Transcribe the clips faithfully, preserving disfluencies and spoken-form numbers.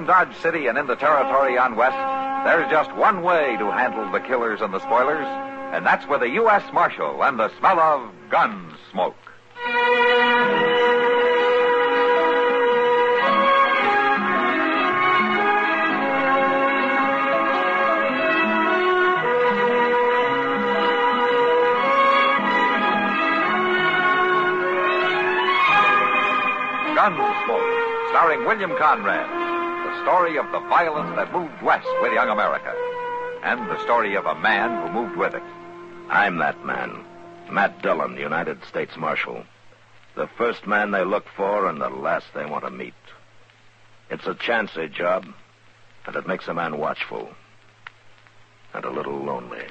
Around Dodge City and in the territory on West, there's just one way to handle the killers and the spoilers, and that's with a U S Marshal and the smell of gun smoke. Gunsmoke, starring William Conrad. The story of the violence that moved west with young America. And the story of a man who moved with it. I'm that man. Matt Dillon, United States Marshal. The first man they look for and the last they want to meet. It's a chancy job, and it makes a man watchful. And a little lonely.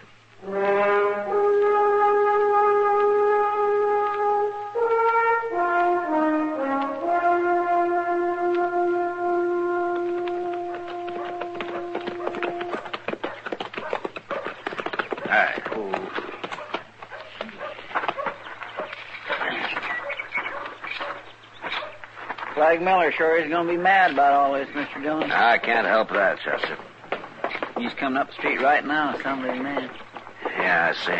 Flag Miller sure is going to be mad about all this, Mister Dillon. I can't help that, Chester. He's coming up the street right now, somebody's man. Yeah, I see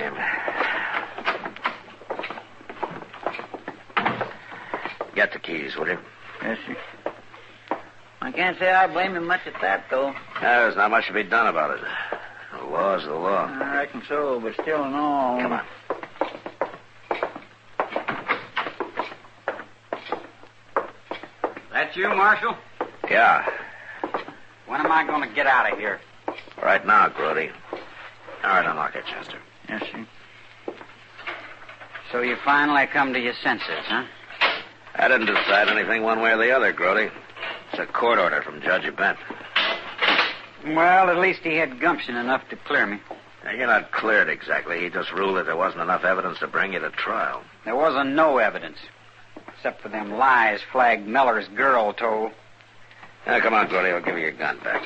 him. Get the keys, will you? Yes, sir. I can't say I blame him much at that, though. Yeah, there's not much to be done about it. The law's the law. I reckon so, but still in all... Come on. That you, Marshal? Yeah. When am I going to get out of here? Right now, Grody. All right, unlock it, Chester. Yes, sir. So you finally come to your senses, huh? I didn't decide anything one way or the other, Grody. It's a court order from Judge Bent. Well, at least he had gumption enough to clear me. Now, you're not cleared exactly. He just ruled that there wasn't enough evidence to bring you to trial. There wasn't no evidence. Except for them lies Flag Miller's girl told. Now, come on, Grody. I'll give you your gun back.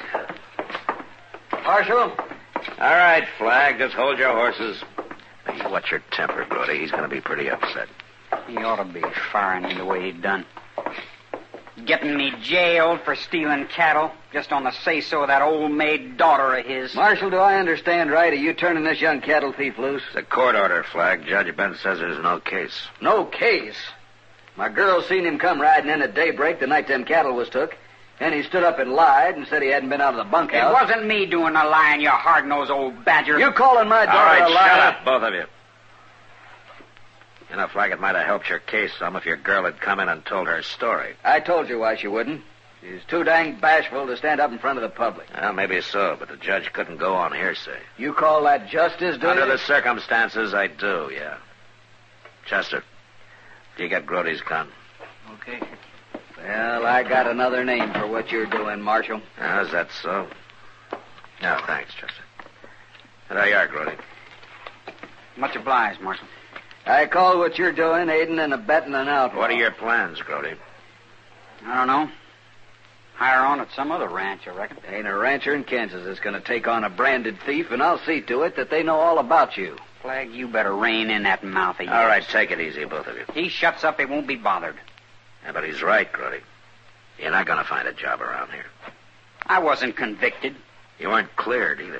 Marshal? All right, Flag. Just hold your horses. Now, you watch your temper, Grody. He's going to be pretty upset. He ought to be firing me the way he done. Getting me jailed for stealing cattle just on the say-so of that old maid daughter of his. Marshal, do I understand right? Are you turning this young cattle thief loose? It's a court order, Flag. Judge Bent says there's no case. No case? My girl seen him come riding in at daybreak the night them cattle was took, and he stood up and lied and said he hadn't been out of the bunkhouse. It wasn't me doing the lying, you hard-nosed old badger. You calling my daughter All right, a liar? shut up, both of you. You know, Flag, it might have helped your case some if your girl had come in and told her story. I told you why she wouldn't. She's too dang bashful to stand up in front of the public. Well, maybe so, but the judge couldn't go on hearsay. You call that justice, do Under you? the circumstances, I do, yeah. Chester, do you get Grody's gun? Okay. Well, I got another name for what you're doing, Marshal. Oh, is that so? No, thanks, Chester. There you are, Grody. Much obliged, Marshal. I call what you're doing aiding and abetting an outlaw. What are your plans, Grody? I don't know. Hire on at some other ranch, I reckon. Ain't a rancher in Kansas that's going to take on a branded thief, and I'll see to it that they know all about you. Flag, you better rein in that mouth of yours. All right, take it easy, both of you. He shuts up, he won't be bothered. Yeah, but he's right, Grody. You're not going to find a job around here. I wasn't convicted. You weren't cleared, either.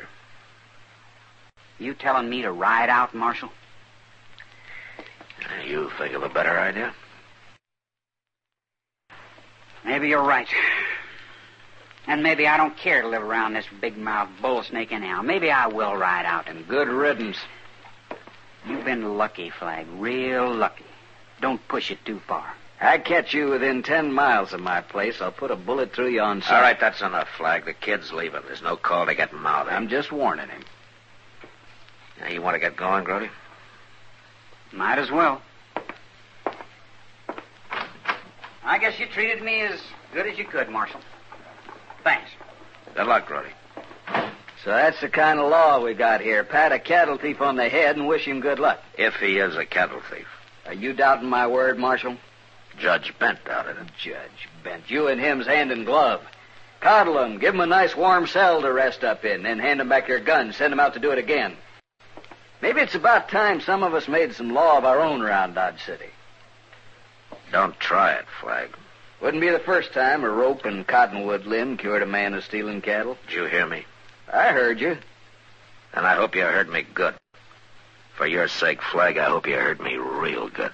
You telling me to ride out, Marshal? You think of a better idea? Maybe you're right. And maybe I don't care to live around this big-mouthed bull snake anyhow. Maybe I will ride out. And good riddance. You've been lucky, Flag. Real lucky. Don't push it too far. I catch you within ten miles of my place, I'll put a bullet through you on sight. All right, that's enough, Flag. The kid's leaving. There's no call to get mouthy. I'm just warning him. Now, you want to get going, Grody? Might as well. I guess you treated me as good as you could, Marshal. Thanks. Good luck, Grody. So that's the kind of law we got here. Pat a cattle thief on the head and wish him good luck. If he is a cattle thief. Are you doubting my word, Marshal? Judge Bent doubted it. Judge Bent. You and him's hand in glove. Coddle him. Give him a nice warm cell to rest up in. Then hand him back your gun. Send him out to do it again. Maybe it's about time some of us made some law of our own around Dodge City. Don't try it, Flag. Wouldn't be the first time a rope and cottonwood limb cured a man of stealing cattle. Did you hear me? I heard you. And I hope you heard me good. For your sake, Flag, I hope you heard me real good.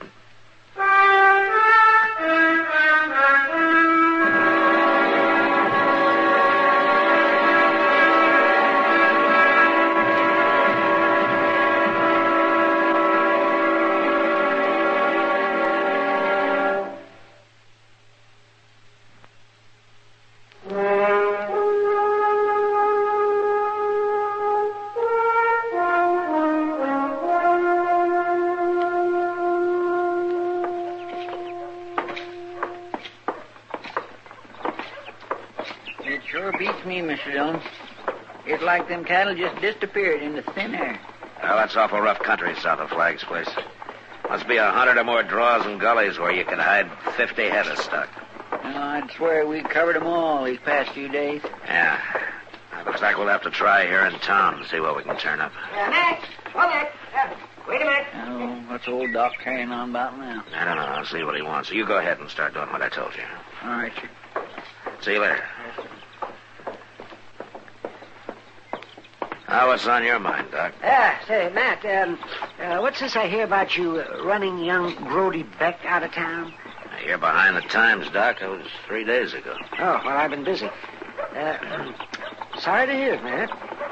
It sure beats me, Mister Dillon. It's like them cattle just disappeared into thin air. Well, that's awful rough country south of Flag's place. Must be a hundred or more draws and gullies where you can hide fifty head of stock. Well, I'd swear we covered them all these past few days. Yeah. It looks like we'll have to try here in town and see what we can turn up. Uh, Max! Hold it! Uh, wait a minute. Oh, what's old Doc carrying on about now? I don't know. I'll see what he wants. So you go ahead and start doing what I told you. All right, sir. See you later. Now, what's on your mind, Doc? Ah, say, Matt, um, uh, what's this I hear about you uh, running young Grody Beck out of town? You're behind the times, Doc. It was three days ago. Oh, well, I've been busy. Uh, sorry to hear it, Matt.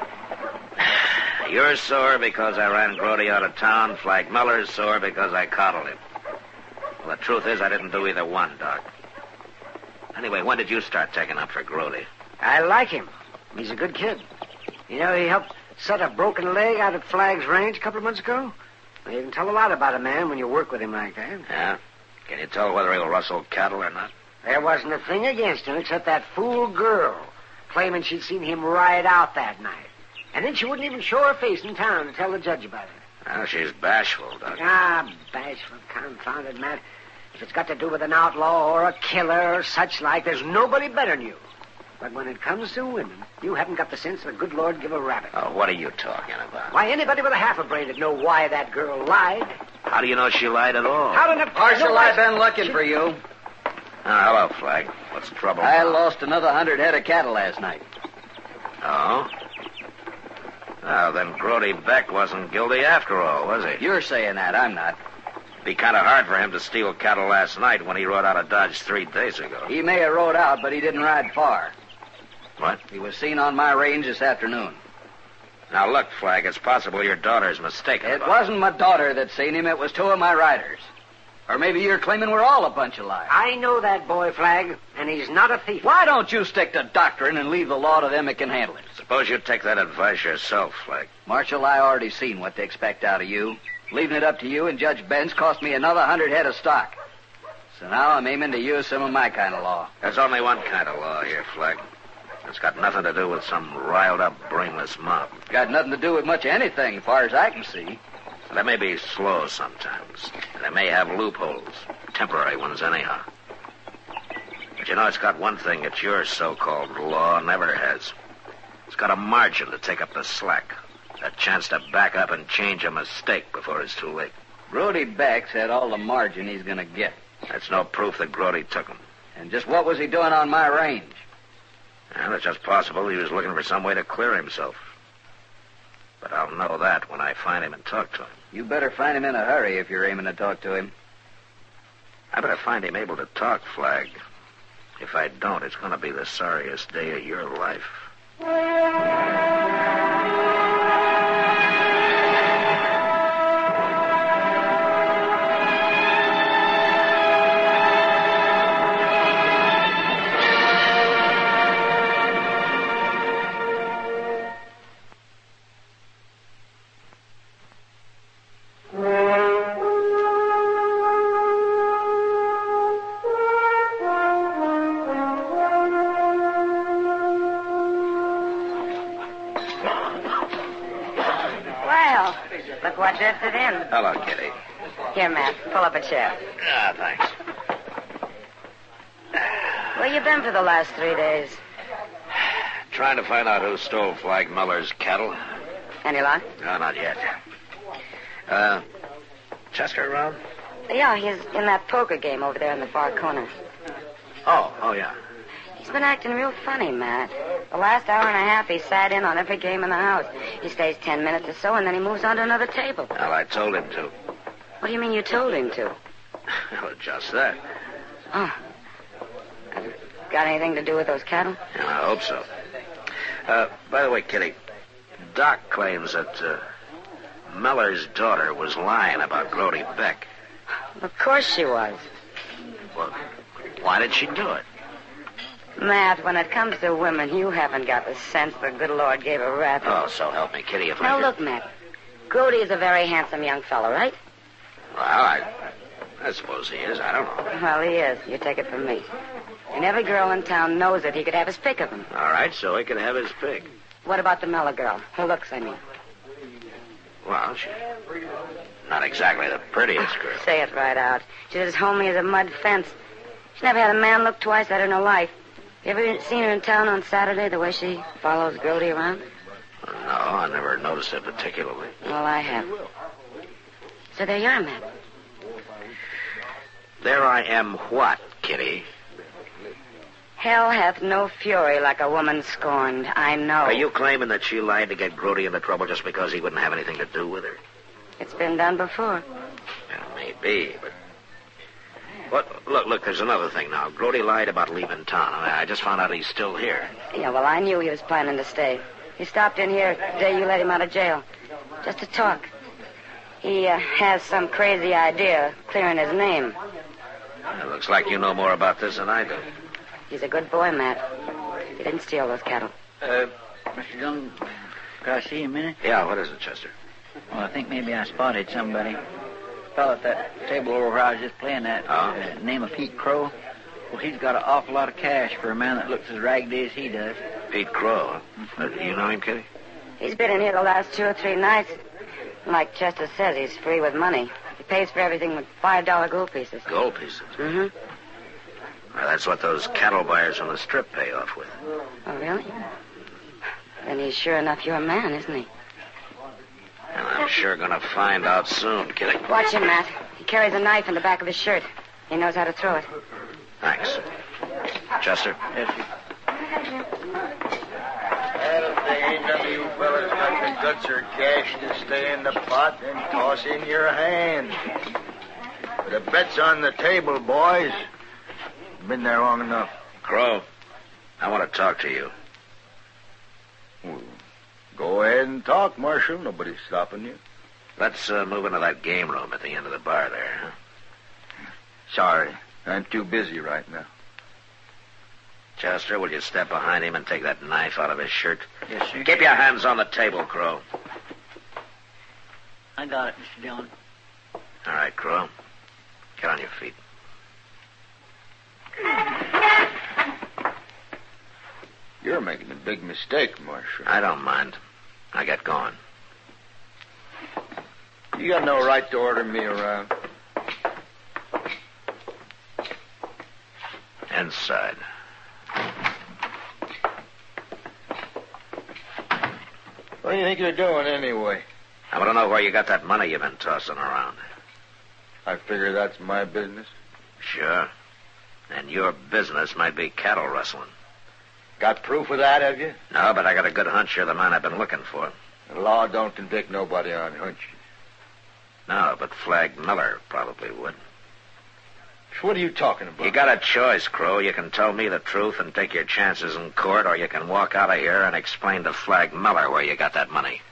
You're sore because I ran Grody out of town. Flag Miller's sore because I coddled him. Well, the truth is I didn't do either one, Doc. Anyway, when did you start taking up for Grody? I like him. He's a good kid. You know, he helped set a broken leg out at Flag's ranch a couple of months ago. You can tell a lot about a man when you work with him like that. Yeah? Can you tell whether he'll rustle cattle or not? There wasn't a thing against him except that fool girl claiming she'd seen him ride out that night. And then she wouldn't even show her face in town to tell the judge about it. Well, she's bashful, Doc. Ah, bashful, confounded Matt. If it's got to do with an outlaw or a killer or such like, there's nobody better than you. But when it comes to women, you haven't got the sense the good Lord give a rabbit. Oh, what are you talking about? Why, anybody with a half a brain would know why that girl lied. How do you know she lied at all? How did it... Marshal, I've been looking she... for you. Oh, hello, Flag. What's the trouble? I now? lost another hundred head of cattle last night. Oh? Well, then Grody Beck wasn't guilty after all, was he? You're saying that. I'm not. It'd be kind of hard for him to steal cattle last night when he rode out of Dodge three days ago. He may have rode out, but he didn't ride far. What? He was seen on my range this afternoon. Now, look, Flag, it's possible your daughter's mistaken. It about wasn't my daughter that seen him. It was two of my riders. Or maybe you're claiming we're all a bunch of liars. I know that boy, Flag, and he's not a thief. Why don't you stick to doctrine and leave the law to them that can handle it? Suppose you take that advice yourself, Flag. Marshal, I already seen what they expect out of you. Leaving it up to you and Judge Benz cost me another hundred head of stock. So now I'm aiming to use some of my kind of law. There's only one kind of law here, Flag. It's got nothing to do with some riled-up, brainless mob. Got nothing to do with much of anything, as far as I can see. They may be slow sometimes. They may have loopholes. Temporary ones, anyhow. But you know, it's got one thing that your so-called law never has. It's got a margin to take up the slack. A chance to back up and change a mistake before it's too late. Grody Beck's had all the margin he's going to get. That's no proof that Grody took him. And just what was he doing on my range? Well, it's just possible he was looking for some way to clear himself. But I'll know that when I find him and talk to him. You better find him in a hurry if you're aiming to talk to him. I better find him able to talk, Flag. If I don't, it's going to be the sorriest day of your life. Look what just it in. Hello, Kitty. Here, Matt, pull up a chair. Ah, thanks. Where you been for the last three days? Trying to find out who stole Flag Miller's cattle. Any luck? No, not yet. Uh, Chester around? Yeah, he's in that poker game over there in the far corner. Oh, oh, yeah. He's been acting real funny, Matt. The last hour and a half, he sat in on every game in the house. He stays ten minutes or so, and then he moves on to another table. Well, I told him to. What do you mean you told him to? Well, just that. Oh. Got anything to do with those cattle? Yeah, I hope so. Uh, by the way, Kitty, Doc claims that uh, Miller's daughter was lying about Grody Beck. Of course she was. Well, why did she do it? Matt, when it comes to women, you haven't got the sense the good Lord gave a rat. Oh, so help me, Kitty, if I Now, could... look, Matt. Grody is a very handsome young fellow, right? Well, I, I suppose he is. I don't know. Well, he is. You take it from me. And every girl in town knows that he could have his pick of them. All right, so he can have his pick. What about the Miller girl? Her looks, I mean. Well, she's not exactly the prettiest girl. Say it right out. She's as homely as a mud fence. She never had a man look twice at her in her life. You ever seen her in town on Saturday, the way she follows Grody around? No, I never noticed it particularly. Well, I have. So there you are, Matt. There I am what, Kitty? Hell hath no fury like a woman scorned. I know. Are you claiming that she lied to get Grody into trouble just because he wouldn't have anything to do with her? It's been done before. Well, maybe, but... What? Look, look, there's another thing now. Grody lied about leaving town. I, I just found out he's still here. Yeah, well, I knew he was planning to stay. He stopped in here the day you let him out of jail. Just to talk. He uh, has some crazy idea of clearing his name. It looks like you know more about this than I do. He's a good boy, Matt. He didn't steal those cattle. Uh, Mister Dillon, could I see you a minute? Yeah, what is it, Chester? Well, I think maybe I spotted somebody. Fellow at that table over where I was just playing that. Oh? Uh, name of Pete Crow. Well, he's got an awful lot of cash for a man that looks as raggedy as he does. Pete Crow, huh? Uh, you know him, Kitty? He's been in here the last two or three nights. Like Chester says, he's free with money. He pays for everything with five dollar gold pieces. Gold pieces? Mm-hmm. Well, that's what those cattle buyers on the strip pay off with. Oh, really? Then he's sure enough your man, isn't he? And I'm sure gonna find out soon, Kitty. Watch him, Matt. He carries a knife in the back of his shirt. He knows how to throw it. Thanks. Chester? Yes, sir. Well, if they ain't none of you fellas got the guts or cash to stay in the pot, then toss in your hand. But the bet's on the table, boys. Been there long enough. Crow, I want to talk to you. Well, go ahead and talk, Marshal. Nobody's stopping you. Let's uh, move into that game room at the end of the bar there, huh? Sorry, I'm too busy right now. Chester, will you step behind him and take that knife out of his shirt? Yes, sir. Keep your hands on the table, Crow. I got it, Mister Dillon. All right, Crow. Get on your feet. You're making a big mistake, Marshal. I don't mind. I get going. You got no right to order me around. Inside. What do you think you're doing, anyway? I want to know where you got that money you've been tossing around. I figure that's my business. Sure. And your business might be cattle rustling. Got proof of that, have you? No, but I got a good hunch you're the man I've been looking for. The law don't convict nobody on hunches. No, but Flag Miller probably would. What are you talking about? You got a choice, Crow. You can tell me the truth and take your chances in court, or you can walk out of here and explain to Flag Miller where you got that money.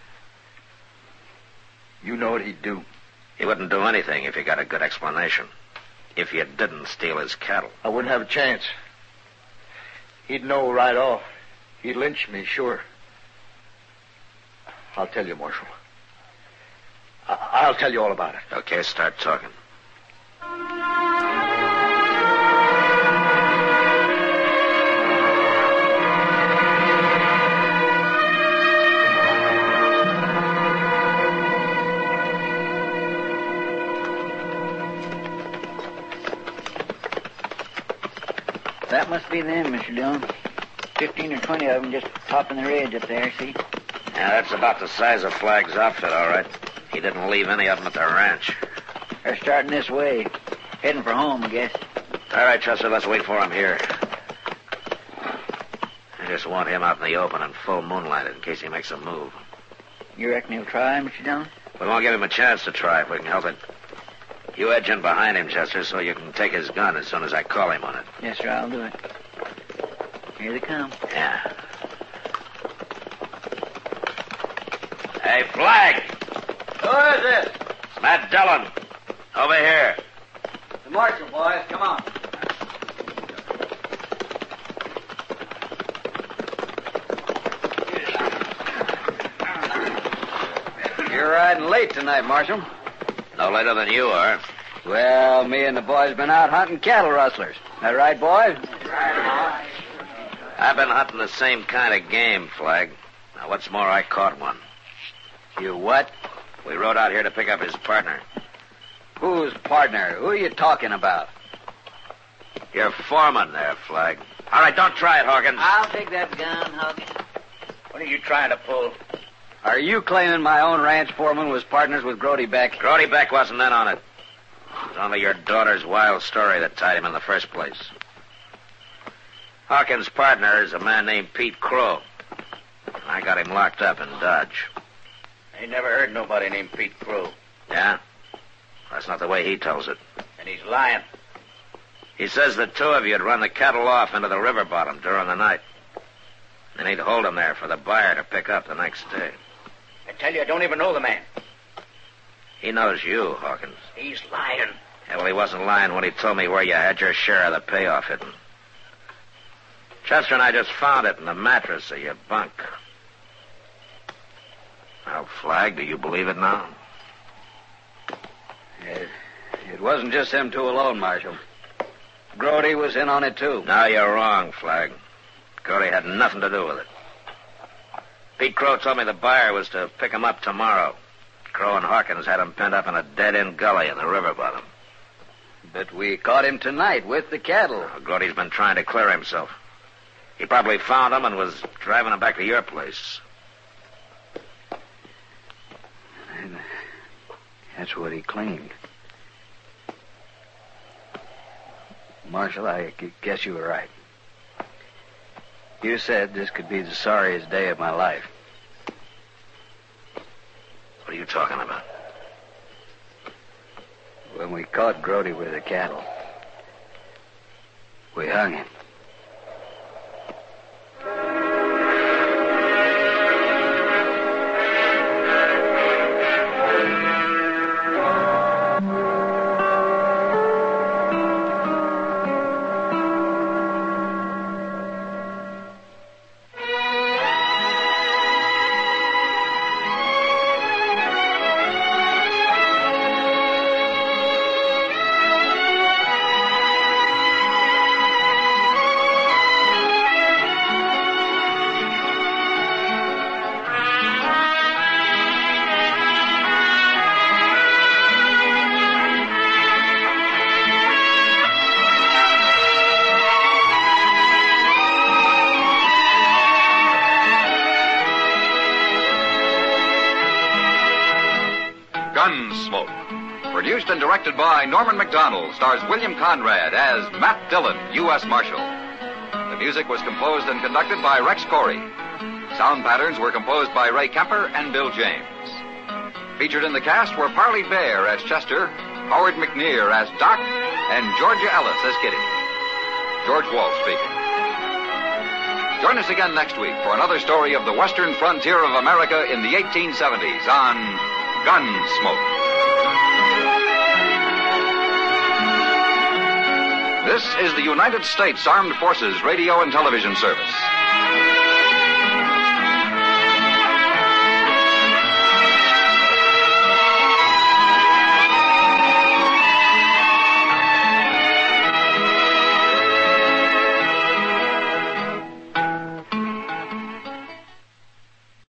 You know what he'd do. He wouldn't do anything if you got a good explanation. If you didn't steal his cattle. I wouldn't have a chance. He'd know right off. He'd lynch me, sure. I'll tell you, Marshal. I- I'll tell you all about it. Okay, start talking. That must be them, Mister Dillon. Fifteen or twenty of them just popping their heads up there, see? Yeah, that's about the size of Flag's outfit, all right. He didn't leave any of them at the ranch. They're starting this way. Heading for home, I guess. All right, Chester, let's wait for him here. I just want him out in the open in full moonlight in case he makes a move. You reckon he'll try, Mister Dillon? We won't give him a chance to try if we can help it. You edge in behind him, Chester, so you can take his gun as soon as I call him on it. Yes, sir, I'll do it. Here they come. Yeah. Hey, Flag! Who is it? It's Matt Dillon. Over here. The marshal, boys. Come on. You're riding late tonight, Marshal. No later than you are. Well, me and the boys been out hunting cattle rustlers. That right, boys? I've been hunting the same kind of game, Flag. Now, what's more, I caught one. You what? We rode out here to pick up his partner. Whose partner? Who are you talking about? Your foreman there, Flag. All right, don't try it, Hawkins. I'll take that gun, Hawkins. What are you trying to pull? Are you claiming my own ranch foreman was partners with Grody Beck? Grody Beck wasn't in on it. It was only your daughter's wild story that tied him in the first place. Hawkins' partner is a man named Pete Crow. I got him locked up in Dodge. I ain't never heard nobody named Pete Crow. Yeah? That's not the way he tells it. And he's lying. He says the two of you had run the cattle off into the river bottom during the night. And he'd hold them there for the buyer to pick up the next day. I tell you, I don't even know the man. He knows you, Hawkins. He's lying. Yeah, well, he wasn't lying when he told me where you had your share of the payoff hidden. Chester and I just found it in the mattress of your bunk. Well, Flag, do you believe it now? It, it wasn't just them two alone, Marshal. Grody was in on it, too. No, you're wrong, Flag. Grody had nothing to do with it. Pete Crow told me the buyer was to pick him up tomorrow. Crow and Hawkins had him penned up in a dead-end gully in the river bottom. But we caught him tonight with the cattle. Well, Grody's been trying to clear himself. He probably found him and was driving him back to your place. And that's what he claimed. Marshal, I guess you were right. You said this could be the sorriest day of my life. What are you talking about? When we caught Grody with the cattle, we hung him. Gunsmoke. Produced and directed by Norman Macdonald, stars William Conrad as Matt Dillon, U S Marshal. The music was composed and conducted by Rex Corey. Sound patterns were composed by Ray Kemper and Bill James. Featured in the cast were Parley Bear as Chester, Howard McNear as Doc, and Georgia Ellis as Kitty. George Walsh speaking. Join us again next week for another story of the western frontier of America in the eighteen seventies on Gunsmoke. This is the United States Armed Forces Radio and Television Service.